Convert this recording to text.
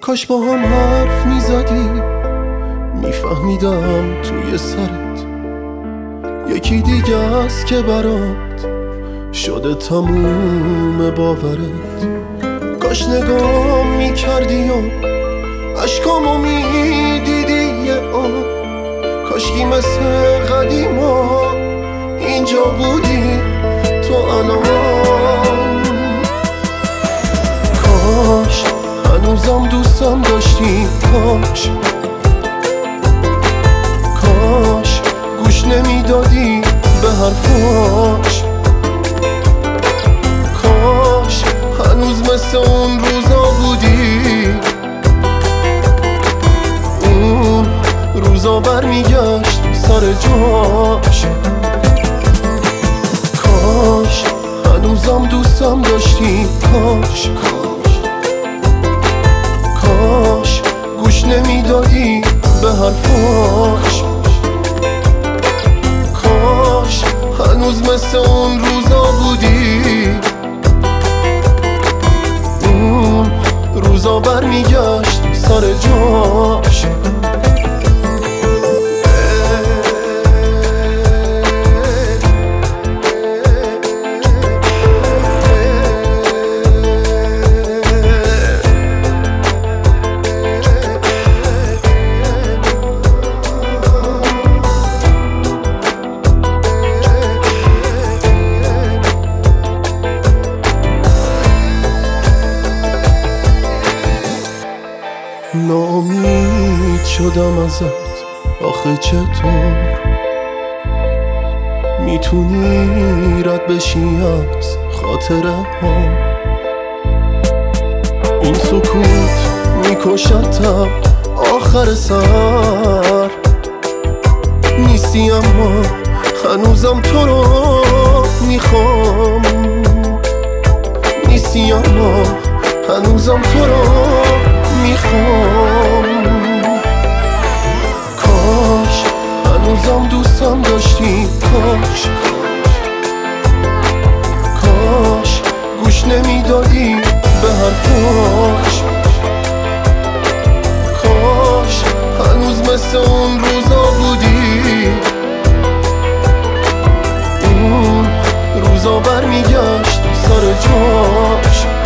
کاش با هم حرف میزدی، میفهمیدم توی سرت یکی دیگه است که برات شده تموم باورت. کاش نگاه میکردی و عشقامو میدیدی کاشکی مثل قدیما اینجا بودی تو الان. کاش هنوزم دوستم داشتی، کاش گوش نمیدادی به حرفاش، کاش هنوز مثل اون روزا بودی، اون روزا برمیگشت سر جاش. کاش هنوزم دوستم داشتی، کاش گوش نمیدادی به حرفاش، کاش هنوز مثل اون روزا بودی، اون روزا برمیگشت سر جاش. ناامید شدم ازت، آخه چطور میتونی رد بشی از خاطره ها؟ این سکوت میکشتم آخر سر، نیستی اما هنوزم تو رو میخوام، نیستی اما هنوزم تو رو میخوام. کاش هنوزم دوستم داشتی، کاش گوش نمیدادی به حرفاش، کاش هنوز مثل اون روزا بودی، اون روزا برمیگشت سر جاش.